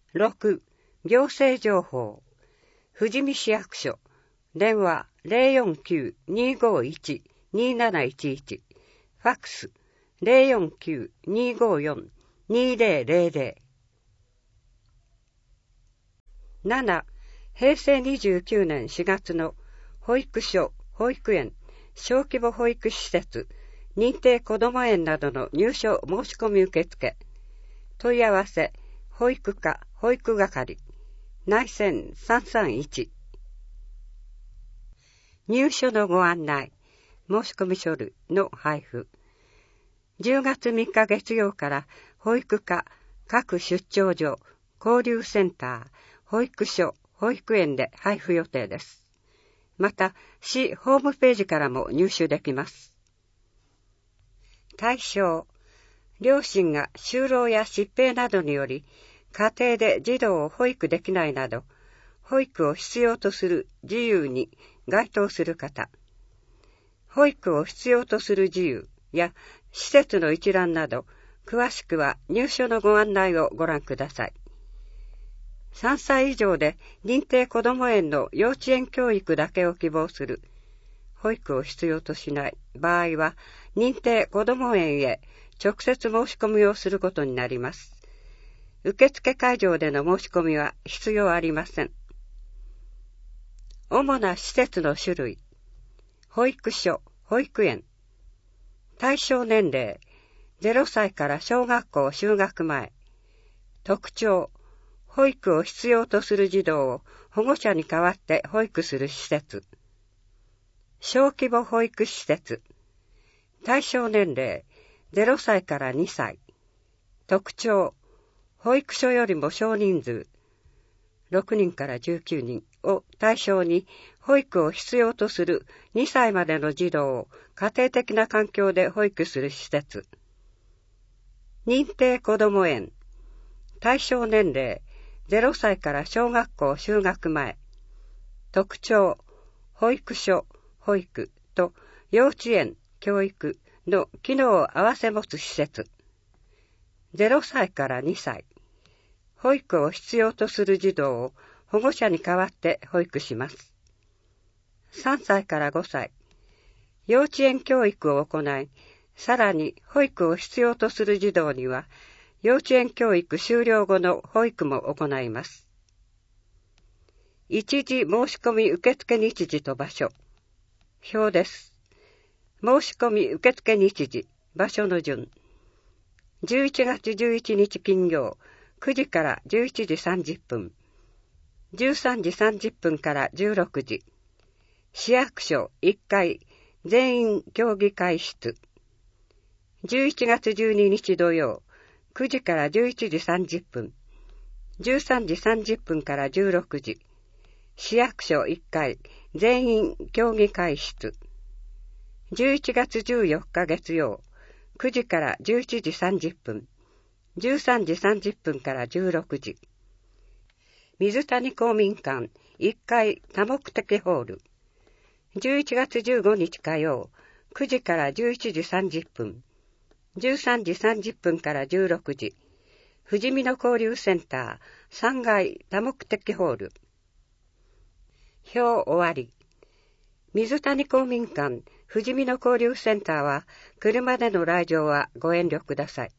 6、行政情報。富士見市役所。電話 049-251-2711。ファックス 049-254-2000。7、平成29年4月の保育所、保育園、小規模保育施設、認定こども園などの入所申し込み受付。問い合わせ、保育課、保育係、内線331。入所のご案内、申し込み書類の配布。10月3日月曜から保育課、各出張所、交流センター、保育所、保育園で配布予定です。また、市ホームページからも入手できます。対象、両親が就労や疾病などにより、家庭で児童を保育できないなど、保育を必要とする自由に該当する方、保育を必要とする自由や施設の一覧など、詳しくは入所のご案内をご覧ください。3歳以上で認定こども園の幼稚園教育だけを希望する、保育を必要としない場合は、認定こども園へ直接申し込みをすることになります。受付会場での申し込みは必要ありません。主な施設の種類、保育所、保育園。対象年齢、0歳から小学校就学前。特徴、保育を必要とする児童を保護者に代わって保育する施設。小規模保育施設。対象年齢、0歳から2歳。特徴、保育所よりも少人数、6人から19人を対象に保育を必要とする2歳までの児童を家庭的な環境で保育する施設。認定こども園。対象年齢、0歳から小学校就学前。特徴、保育所、保育と幼稚園、教育の機能を併せ持つ施設。0歳から2歳。保育を必要とする児童を保護者に代わって保育します。3歳から5歳。幼稚園教育を行い、さらに保育を必要とする児童には、幼稚園教育終了後の保育も行います。一時申し込み受付日時と場所。表です。申し込み受付日時、場所の順。11月11日金曜、9時から11時30分。13時30分から16時。市役所1階全員協議会室。11月12日土曜、9時から11時30分。13時30分から16時。市役所1階全員協議会室。11月14日月曜、9時から11時30分。13時30分から16時。水谷公民館1階多目的ホール。11月15日火曜、9時から11時30分。13時30分から16時。富士見の交流センター3階多目的ホール。表終わり。水谷公民館富士見の交流センターは車での来場はご遠慮ください。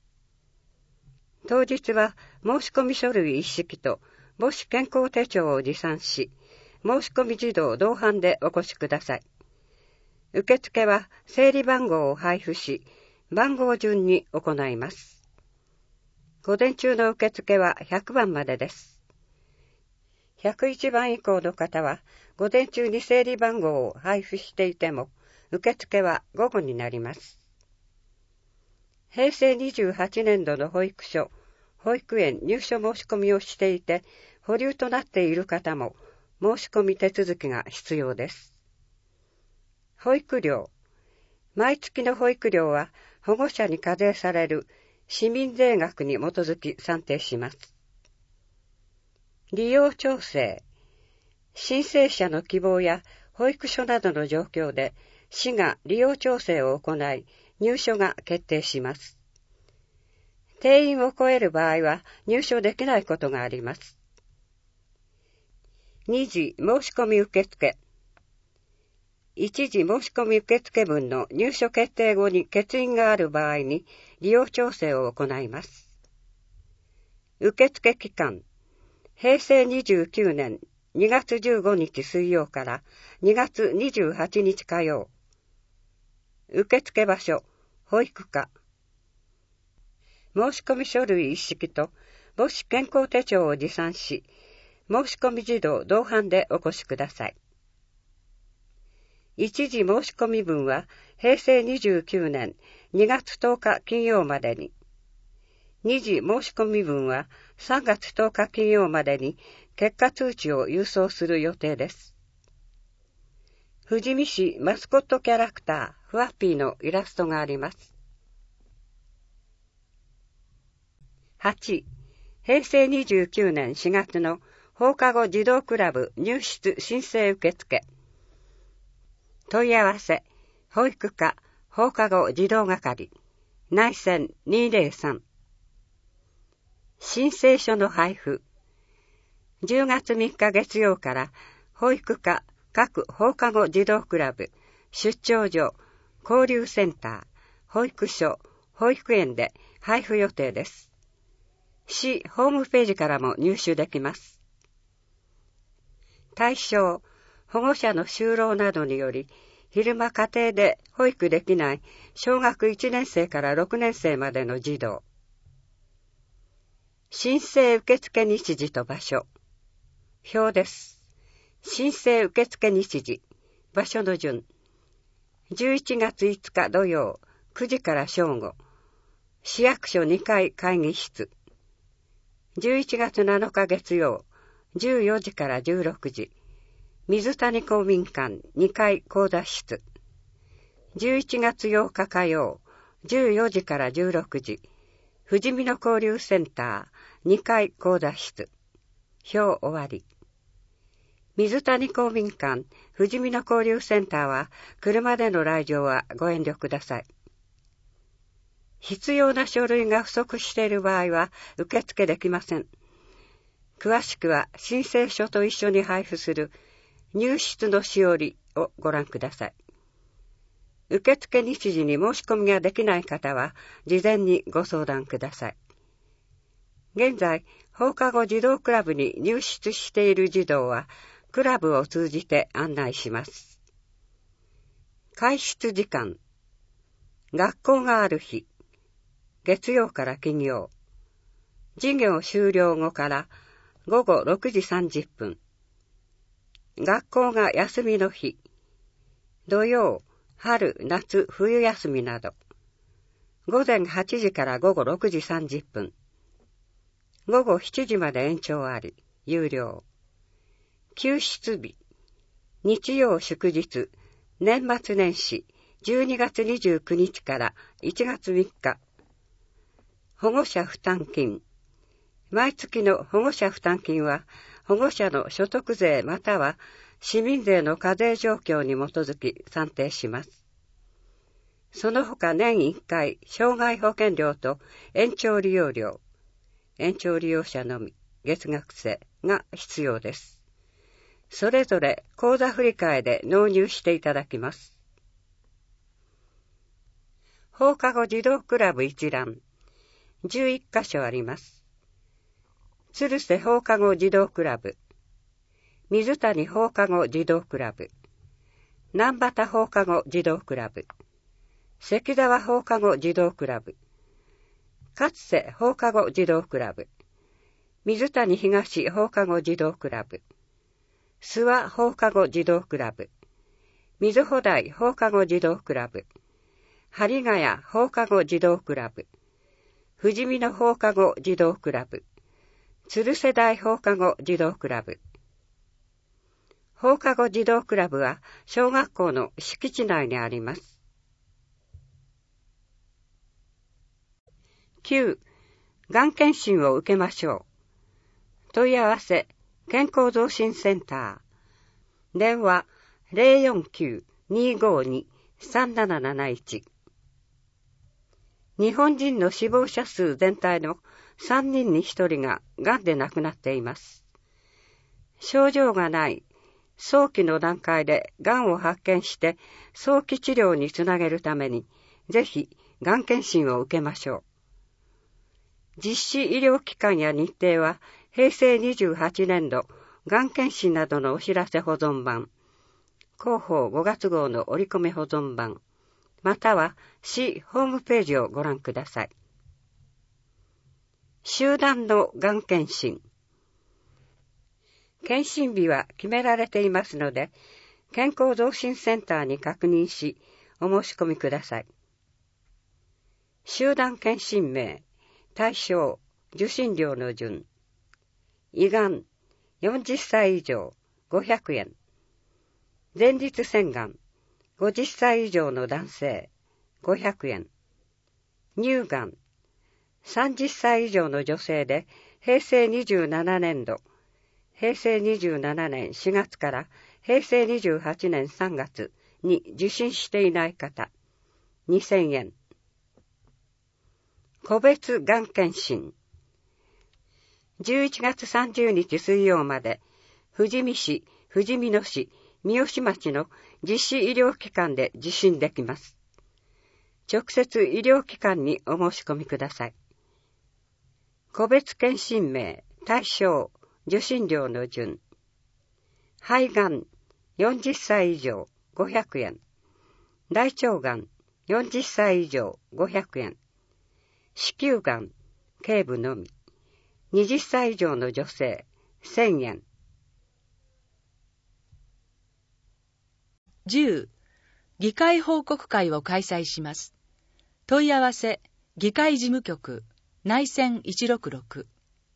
当日は申し込み書類一式と母子健康手帳を持参し、申し込み児童同伴でお越しください。受付は整理番号を配布し、番号順に行います。午前中の受付は100番までです。101番以降の方は、午前中に整理番号を配布していても、受付は午後になります。平成28年度の保育所、保育園入所申し込みをしていて、保留となっている方も、申し込み手続きが必要です。保育料。毎月の保育料は、保護者に課税される市民税額に基づき算定します。利用調整。申請者の希望や保育所などの状況で、市が利用調整を行い、入所が決定します。 定員を超える場合は入所できないことがあります。2次申し込み受付。1次申し込み受付分の入所決定後に欠員がある場合に利用調整を行います。受付期間、平成29年2月15日水曜から2月28日火曜。受付場所、保育課。申し込み書類一式と母子健康手帳を持参し、申し込み児童同伴でお越しください。一次申し込み分は平成29年2月10日金曜までに、二次申し込み分は3月10日金曜までに結果通知を郵送する予定です。富士見市マスコットキャラクターフワッピーのイラストがあります。8. 平成29年4月の放課後児童クラブ入室申請受付。問い合わせ、保育課放課後児童係、内線203。申請書の配布。10月3日月曜から保育課各放課後児童クラブ、出張所、交流センター、保育所、保育園で配布予定です。市ホームページからも入手できます。対象、保護者の就労などにより、昼間家庭で保育できない小学1年生から6年生までの児童。申請受付日時と場所。表です。申請受付日時、場所の順。11月5日土曜、9時から正午。市役所2階会議室。11月7日月曜、14時から16時。水谷公民館2階講座室。11月8日火曜、14時から16時。富士見の交流センター2階講座室。表終わり。水谷公民館富士見の交流センターは車での来場はご遠慮ください。必要な書類が不足している場合は受付できません。詳しくは申請書と一緒に配布する入室のしおりをご覧ください。受付日時に申し込みができない方は事前にご相談ください。現在、放課後児童クラブに入室している児童はクラブを通じて案内します。開室時間。学校がある日。月曜から金曜。授業終了後から午後6時30分。学校が休みの日。土曜、春、夏、冬休みなど。午前8時から午後6時30分。午後7時まで延長あり、有料。休室日。日曜祝日、年末年始、12月29日から1月3日。保護者負担金。毎月の保護者負担金は、保護者の所得税または市民税の課税状況に基づき算定します。その他年1回、障害保険料と延長利用料、延長利用者のみ、月額制が必要です。それぞれ口座振替で納入していただきます。放課後児童クラブ一覧、11カ所あります。鶴瀬放課後児童クラブ、水谷放課後児童クラブ、南畑放課後児童クラブ、関沢放課後児童クラブ、勝瀬放課後児童クラブ、水谷東放課後児童クラブ、諏訪放課後児童クラブ、水穂台放課後児童クラブ、針ヶ谷放課後児童クラブ、富士見の放課後児童クラブ、鶴瀬台放課後児童クラブ。放課後児童クラブは小学校の敷地内にあります。9. がん検診を受けましょう。問い合わせ、健康増進センター。電話 049-252-3771。 日本人の死亡者数全体の3人に1人ががんで亡くなっています。症状がない早期の段階でがんを発見して早期治療につなげるために、ぜひがん検診を受けましょう。実施医療機関や日程は平成28年度がん検診などのお知らせ保存版、広報5月号の折り込み保存版、または市ホームページをご覧ください。集団のがん検診。検診日は決められていますので、健康増進センターに確認し、お申し込みください。集団検診名、対象、受診料の順。胃がん、40歳以上、500円。前立腺がん、50歳以上の男性、500円。乳がん、30歳以上の女性で、平成27年度、平成27年4月から平成28年3月に受診していない方、2000円。個別がん検診。11月30日水曜まで、富士見市、富士見野市、三好町の実施医療機関で受診できます。直接医療機関にお申し込みください。個別検診名、対象、受診料の順。肺がん、40歳以上、500円。大腸がん、40歳以上、500円。子宮がん、頸部のみ。20歳以上の女性、1000円。 10. 議会報告会を開催します。問い合わせ、議会事務局、内線166。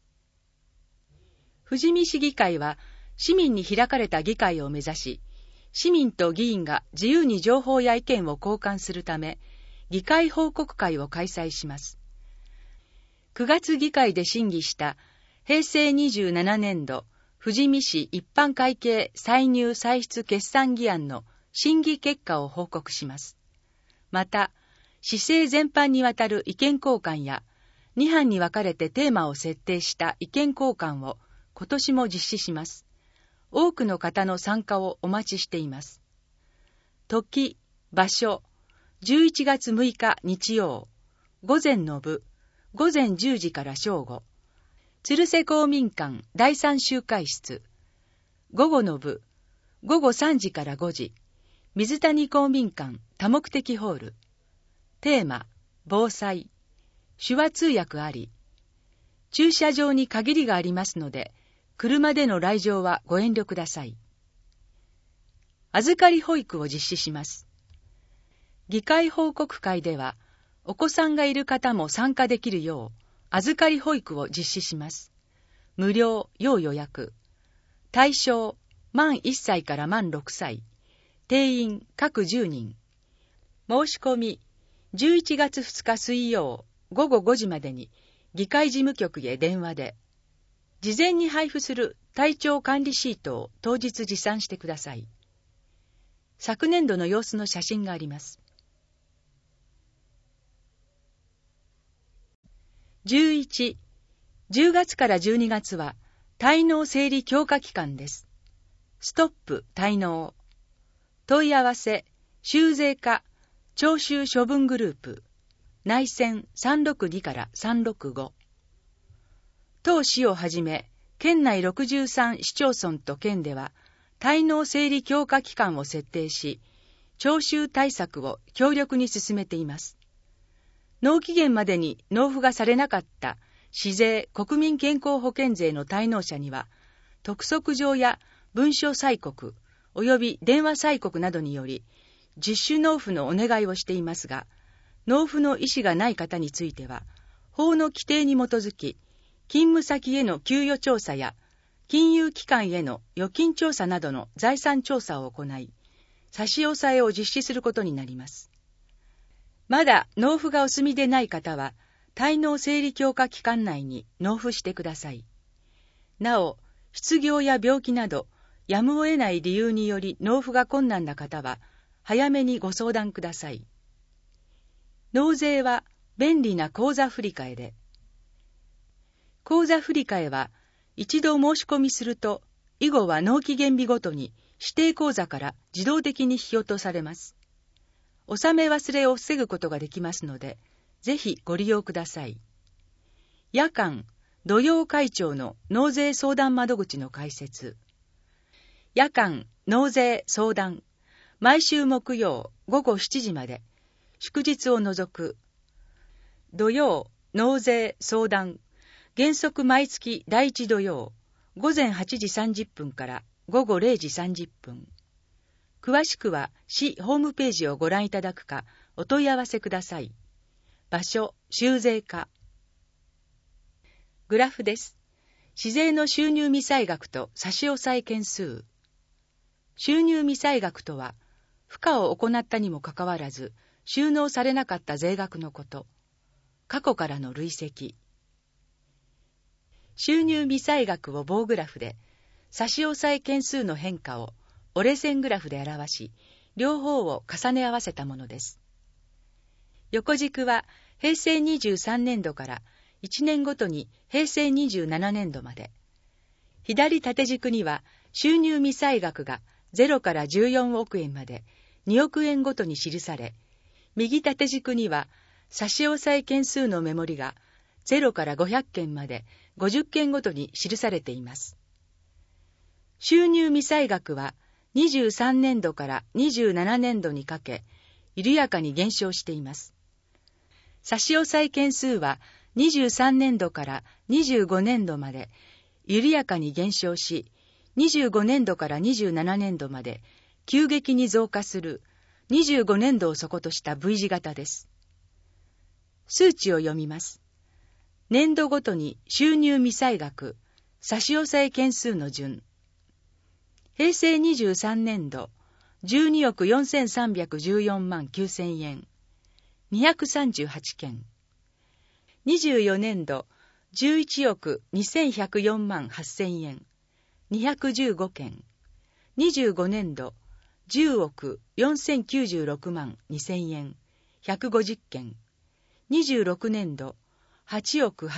富士見市議会は市民に開かれた議会を目指し、市民と議員が自由に情報や意見を交換するため、議会報告会を開催します。9月議会で審議した平成27年度富士見市一般会計歳入歳出決算議案の審議結果を報告します。また、市政全般にわたる意見交換や、2班に分かれてテーマを設定した意見交換を今年も実施します。多くの方の参加をお待ちしています。時、場所、11月6日日曜、午前の部、午前10時から正午、鶴瀬公民館第3集会室、午後の部、午後3時から5時、水谷公民館多目的ホール、テーマ、防災、手話通訳あり、駐車場に限りがありますので、車での来場はご遠慮ください。預かり保育を実施します。議会報告会では、お子さんがいる方も参加できるよう、預かり保育を実施します。無料、要予約。対象、満1歳から満6歳。定員、各10人。申し込み、11月2日水曜、午後5時までに、議会事務局へ電話で、事前に配布する体調管理シートを当日持参してください。昨年度の様子の写真があります。11、10月から12月は滞納整理強化期間です。ストップ滞納。問い合わせ、修税課、徴収処分グループ、内線362から365。当市をはじめ、県内63市町村と県では、滞納整理強化期間を設定し、徴収対策を強力に進めています。納期限までに納付がされなかった市税・国民健康保険税の滞納者には、督促状や文書催告及び電話催告などにより、自主納付のお願いをしていますが、納付の意思がない方については、法の規定に基づき、勤務先への給与調査や、金融機関への預金調査などの財産調査を行い、差し押さえを実施することになります。まだ納付がお済みでない方は、滞納整理強化期間内に納付してください。なお、失業や病気など、やむを得ない理由により納付が困難な方は、早めにご相談ください。納税は便利な口座振替で。口座振替は一度申し込みすると、以後は納期限日ごとに指定口座から自動的に引き落とされます。納め忘れを防ぐことができますので、ぜひご利用ください。夜間、土曜会長の納税相談窓口の開設。夜間、納税相談。毎週木曜午後7時まで、祝日を除く。土曜、納税相談。原則毎月第1土曜、午前8時30分から午後0時30分。詳しくは市ホームページをご覧いただくか、お問い合わせください。場所、収税課。グラフです。市税の収入未済額と差し押さえ件数。収入未済額とは、付加を行ったにもかかわらず、収納されなかった税額のこと。過去からの累積。収入未済額を棒グラフで、差し押さえ件数の変化を折れ線グラフで表し、両方を重ね合わせたものです。横軸は平成23年度から1年ごとに平成27年度まで。左縦軸には収入未済額が0から14億円まで2億円ごとに記され、右縦軸には差し押さえ件数の目盛りが0から500件まで50件ごとに記されています。収入未済額は23年度から27年度にかけ、緩やかに減少しています。差し押さえ件数は23年度から25年度まで緩やかに減少し、25年度から27年度まで急激に増加する25年度を底とした V 字型です。数値を読みます。年度ごとに収入未済額、差し押さえ件数の順。平成23年度、12億4314万9000円、238件。24年度、11億2104万8000円、215件。25年度、10億4096万2000円、150件。26年度、8億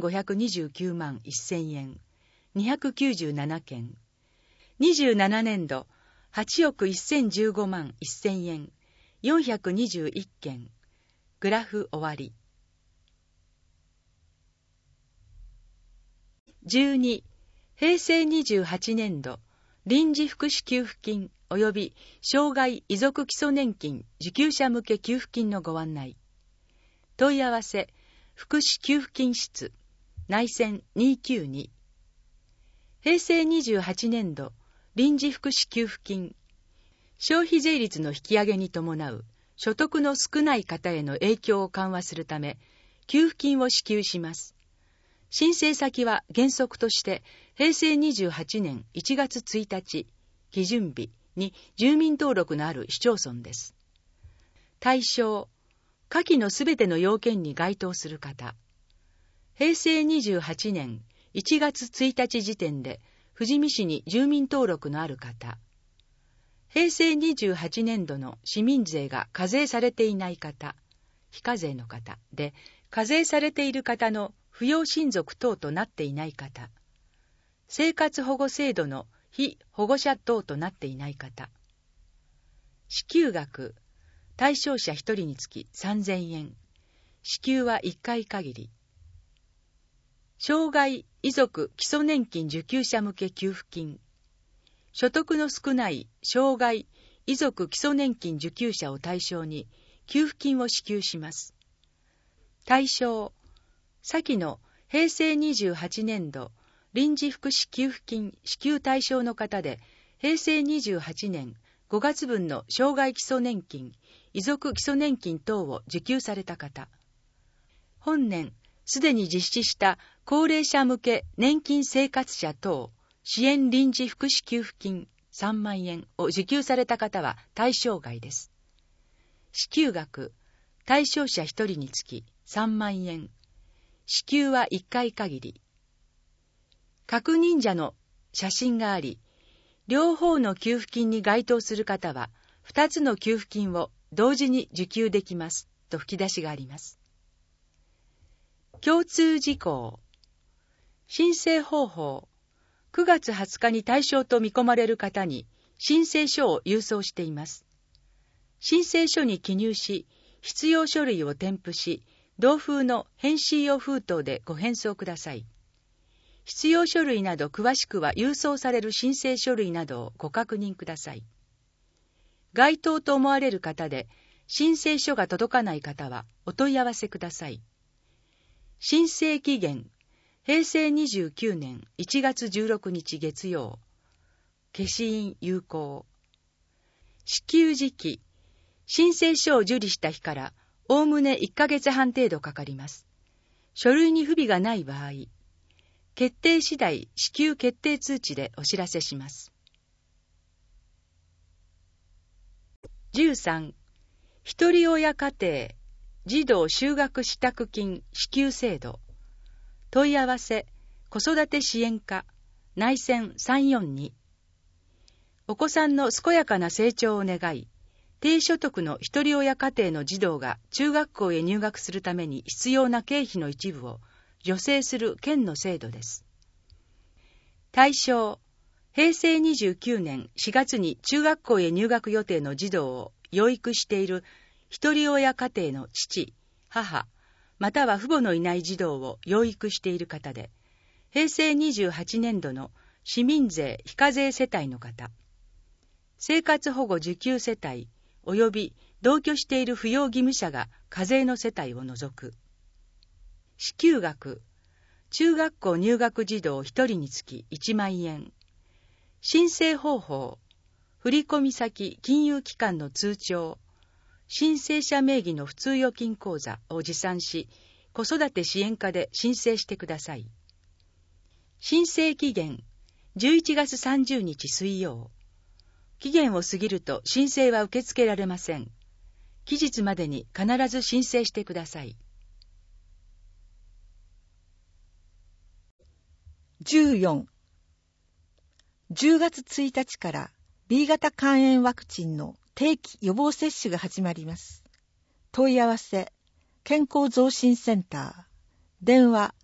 8529万1000円、297件。27年度、8億1015万1000円、421件。グラフ終わり。12、平成28年度、臨時福祉給付金及び障害遺族基礎年金受給者向け給付金のご案内。問い合わせ、福祉給付金室、内線292。平成28年度、臨時福祉給付金。消費税率の引き上げに伴う所得の少ない方への影響を緩和するため、給付金を支給します。申請先は原則として、平成28年1月1日、基準日に住民登録のある市町村です。対象、下記のすべての要件に該当する方。平成28年1月1日時点で富士見市に住民登録のある方。平成28年度の市民税が課税されていない方、非課税の方で、課税されている方の扶養親族等となっていない方。生活保護制度の被保護者等となっていない方。支給額、対象者1人につき3000円。支給は1回限り。障害遺族基礎年金受給者向け給付金。所得の少ない障害遺族基礎年金受給者を対象に給付金を支給します。対象、先の平成28年度臨時福祉給付金支給対象の方で、平成28年5月分の障害基礎年金、遺族基礎年金等を受給された方。本年、すでに実施した高齢者向け年金生活者等支援臨時福祉給付金3万円を受給された方は対象外です。支給額、対象者1人につき3万円。支給は1回限り。確認者の写真があり、両方の給付金に該当する方は2つの給付金を同時に受給できますと吹き出しがあります。 共通事項。申請方法。9月20日に対象と見込まれる方に申請書を郵送しています。申請書に記入し、必要書類を添付し、同封の返信用封筒でご返送ください。必要書類など詳しくは郵送される申請書類などをご確認ください。該当と思われる方で、申請書が届かない方はお問い合わせください。申請期限、平成29年1月16日月曜。消印有効。支給時期、申請書を受理した日からおおむね1ヶ月半程度かかります。書類に不備がない場合、決定次第支給決定通知でお知らせします。13. ひとり親家庭児童就学支度金支給制度。問い合わせ子育て支援課内線342。お子さんの健やかな成長を願い、低所得のひとり親家庭の児童が中学校へ入学するために必要な経費の一部を助成する県の制度です。対象、平成29年4月に中学校へ入学予定の児童を養育しているひとり親家庭の父、母、または父母のいない児童を養育している方で、平成28年度の市民税非課税世帯の方、生活保護受給世帯及び同居している扶養義務者が課税の世帯を除く。支給額、中学校入学児童1人につき1万円。申請方法、振込先金融機関の通帳、申請者名義の普通預金口座を持参し、子育て支援課で申請してください。申請期限、11月30日水曜。期限を過ぎると申請は受け付けられません。期日までに必ず申請してください。 14. 10月1日から B 型肝炎ワクチンの定期予防接種が始まります。問い合わせ、健康増進センター、電話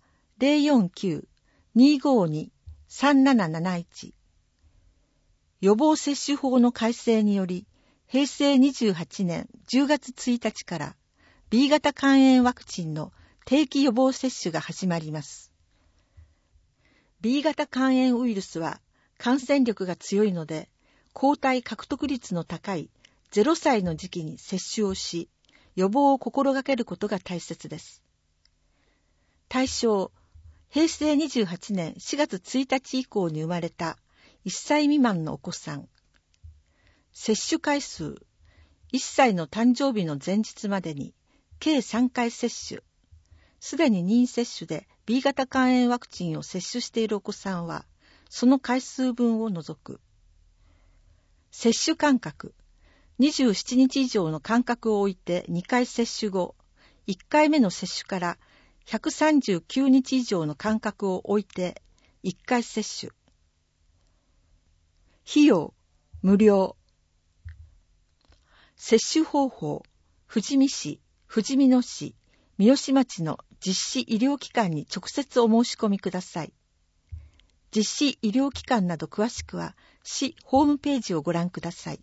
049-252-3771。予防接種法の改正により、平成28年10月1日から B 型肝炎ワクチンの定期予防接種が始まります。B 型肝炎ウイルスは感染力が強いので、抗体獲得率の高い0歳の時期に接種をし、予防を心がけることが大切です。対象、平成28年4月1日以降に生まれた1歳未満のお子さん。接種回数、1歳の誕生日の前日までに計3回接種。すでに任意接種で B 型肝炎ワクチンを接種しているお子さんは、その回数分を除く。接種間隔、27日以上の間隔を置いて2回接種後、1回目の接種から139日以上の間隔を置いて1回接種。費用、無料。接種方法、富士見市、富士見野市、三好町の実施医療機関に直接お申し込みください。実施医療機関など詳しくは市ホームページをご覧ください。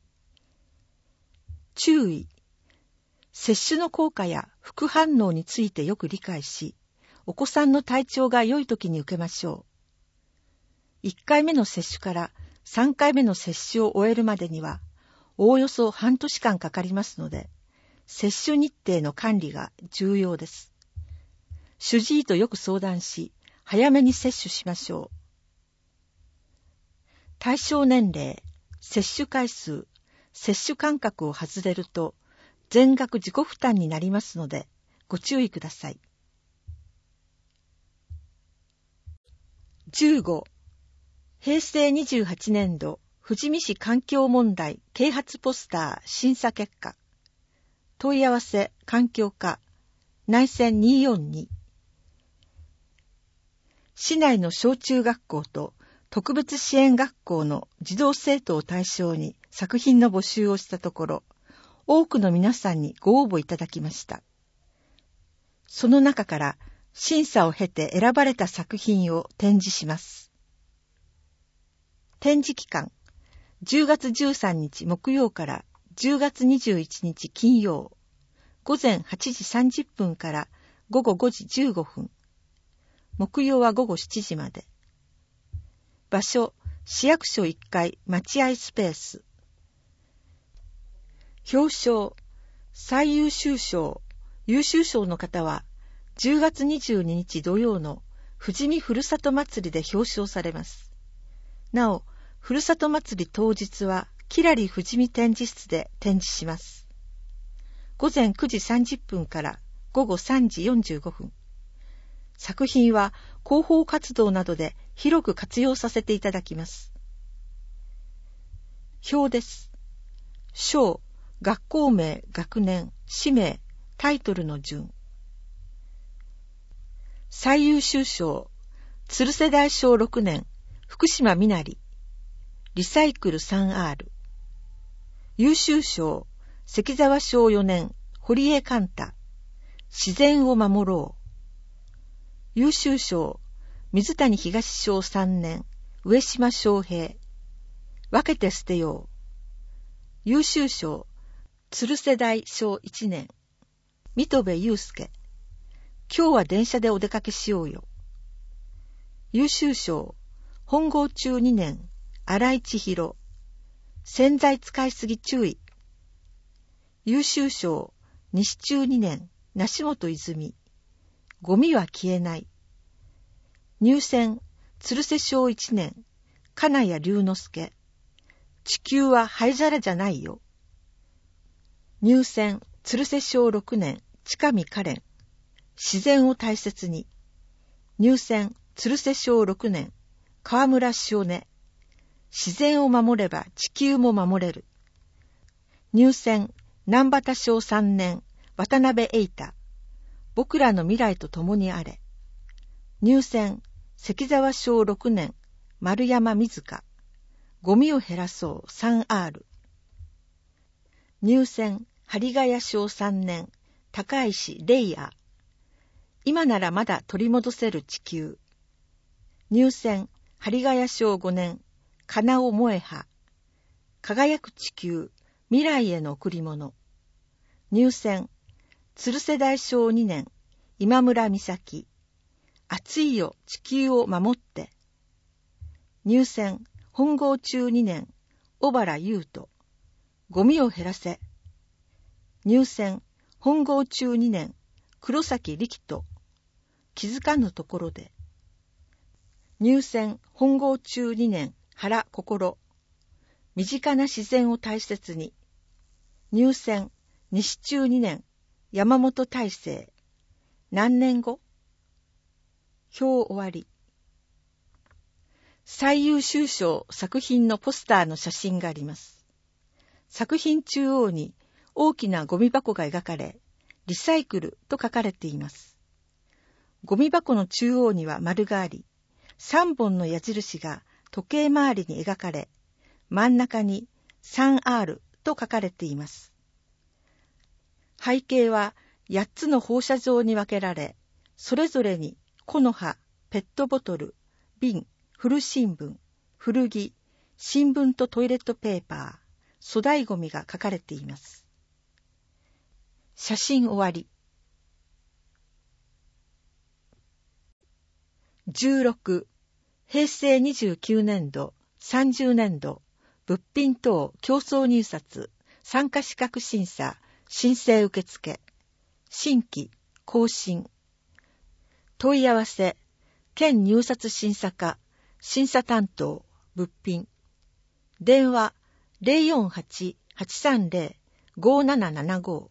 注意。接種の効果や副反応についてよく理解し、お子さんの体調が良い時に受けましょう。1回目の接種から3回目の接種を終えるまでには、おおよそ半年間かかりますので、接種日程の管理が重要です。主治医とよく相談し、早めに接種しましょう。対象年齢、接種回数、接種間隔を外れると、全額自己負担になりますので、ご注意ください。15. 平成28年度富士見市環境問題啓発ポスター審査結果。問い合わせ環境課内線242。市内の小中学校と特別支援学校の児童生徒を対象に作品の募集をしたところ、多くの皆さんにご応募いただきました。その中から審査を経て選ばれた作品を展示します。展示期間、10月13日木曜から10月21日金曜、午前8時30分から午後5時15分、木曜は午後7時まで。場所、市役所1階待合スペース。表彰、最優秀賞、優秀賞の方は10月22日土曜の富士見ふるさと祭りで表彰されます。なお、ふるさと祭り当日はきらり富士見展示室で展示します。午前9時30分から午後3時45分。作品は広報活動などで広く活用させていただきます。表です。賞、学校名、学年、氏名、タイトルの順。最優秀賞、鶴世代小6年、福島みなり、リサイクル 3R。優秀賞、関沢小4年、堀江寛太、自然を守ろう。優秀賞、水谷東小3年、上島昌平、分けて捨てよう。優秀賞、鶴世代小1年、水戸部祐介、今日は電車でお出かけしようよ。優秀賞、本郷中2年、新井千尋、洗剤使いすぎ注意。優秀賞、西中2年、梨本泉、ゴミは消えない。入選、鶴瀬小1年、金谷龍之介、地球は灰皿じゃないよ。入選、鶴瀬小6年、近見カレン、自然を大切に。入選、鶴瀬小6年、河村潮音、自然を守れば地球も守れる。入選、南畑小3年、渡辺瑛太、僕らの未来と共にあれ。入選、関沢小6年、丸山瑞香、ゴミを減らそう 3R。入選、針ヶ谷小3年、高石レイヤー、今ならまだ取り戻せる地球。入選、針ヶ谷小5年、金尾萌葉、輝く地球、未来への贈り物。入選、鶴世代小2年、今村美咲、暑いよ地球を守って。入選、本郷中2年、小原優斗、ゴミを減らせ。入選、本郷中2年、黒崎力人、気づかぬところで。入選、本郷中2年、原心、身近な自然を大切に。入選、西中2年、山本大成、何年後。表終わり。最優秀賞作品のポスターの写真があります。作品中央に大きなゴミ箱が描かれ、リサイクルと書かれています。ゴミ箱の中央には丸があり、3本の矢印が時計回りに描かれ、真ん中に 3R と書かれています。背景は8つの放射状に分けられ、それぞれに木の葉、ペットボトル、瓶、古新聞、古着、新聞とトイレットペーパー、粗大ゴミが書かれています。写真終わり。16、平成29年度、30年度、物品等競争入札、参加資格審査、申請受付、新規、更新。問い合わせ、県入札審査課、審査担当、物品。電話、048-830-5775。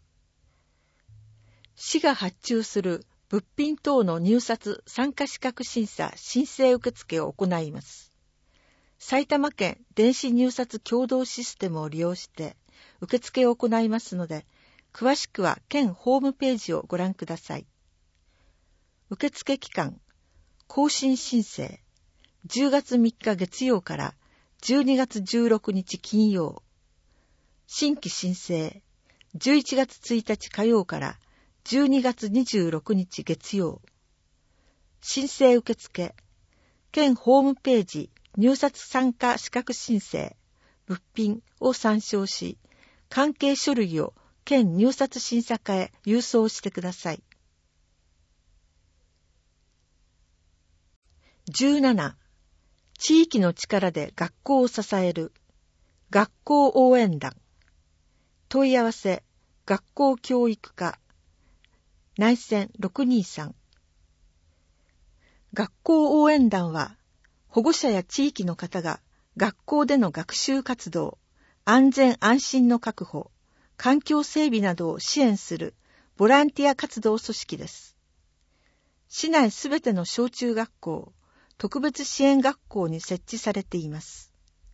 市が発注する物品等の入札参加資格審査申請受付を行います。埼玉県電子入札共同システムを利用して受付を行いますので、詳しくは県ホームページをご覧ください。受付期間、更新申請、10月3日月曜から12月16日金曜。新規申請、11月1日火曜から 12月26日月曜。申請受付。県ホームページ入札参加資格申請、物品を参照し、関係書類を県入札審査課へ郵送してください。17. 地域の力で学校を支える学校応援団。問い合わせ学校教育課内線623。学校応援団は保護者や地域の方が学校での学習活動、安全安心の確保、環境整備などを支援するボランティア活動組織です。市内すべての小中学校、特別支援学校に設置されています。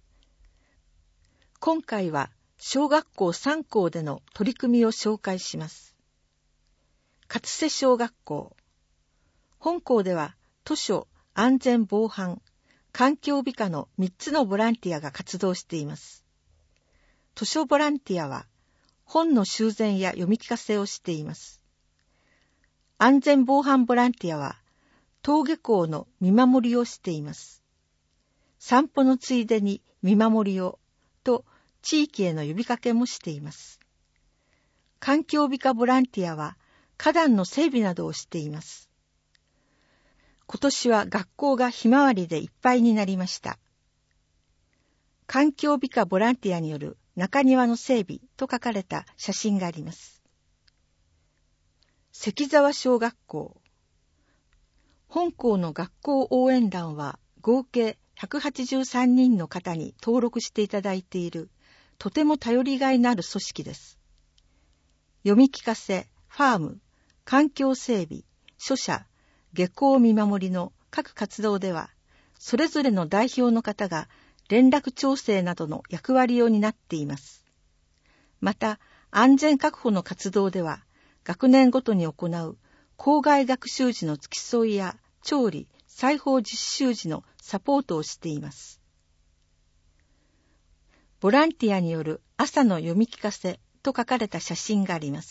今回は小学校3校での取り組みを紹介します。勝瀬小学校。本校では図書、安全防犯、環境美化の3つのボランティアが活動しています。図書ボランティアは本の修繕や読み聞かせをしています。安全防犯ボランティアは登下校の見守りをしています。散歩のついでに見守りをと地域への呼びかけもしています。環境美化ボランティアは花壇の整備などをしています。今年は学校がひまわりでいっぱいになりました。環境美化ボランティアによる中庭の整備と書かれた写真があります。関沢小学校。本校の学校応援団は合計183人の方に登録していただいているとても頼りがいのある組織です。読み聞かせ、ファーム、環境整備、書写、下校見守りの各活動では、それぞれの代表の方が連絡調整などの役割を担っています。また、安全確保の活動では、学年ごとに行う校外学習時の付き添いや調理、裁縫実習時のサポートをしています。ボランティアによる朝の読み聞かせと書かれた写真があります。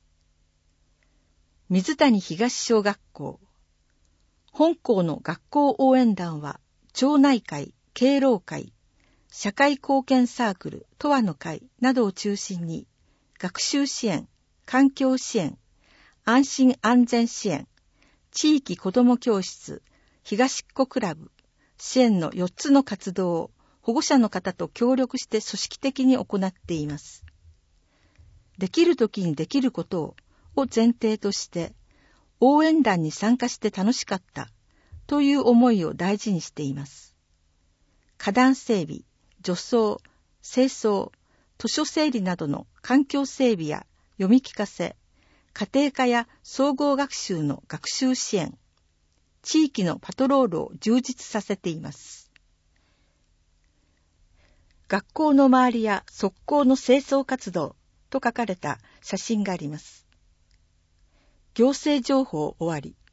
水谷東小学校。本校の学校応援団は町内会、敬老会、社会貢献サークル、とわの会などを中心に学習支援、環境支援、安心安全支援、地域子ども教室、東っ子クラブ、支援の4つの活動を保護者の方と協力して組織的に行っています。できるときにできることを前提として、応援団に参加して楽しかったという思いを大事にしています。花壇整備、除草、清掃、図書整理などの環境整備や読み聞かせ、家庭科や総合学習の学習支援、地域のパトロールを充実させています。学校の周りや側溝の清掃活動と書かれた写真があります。行政情報終わり。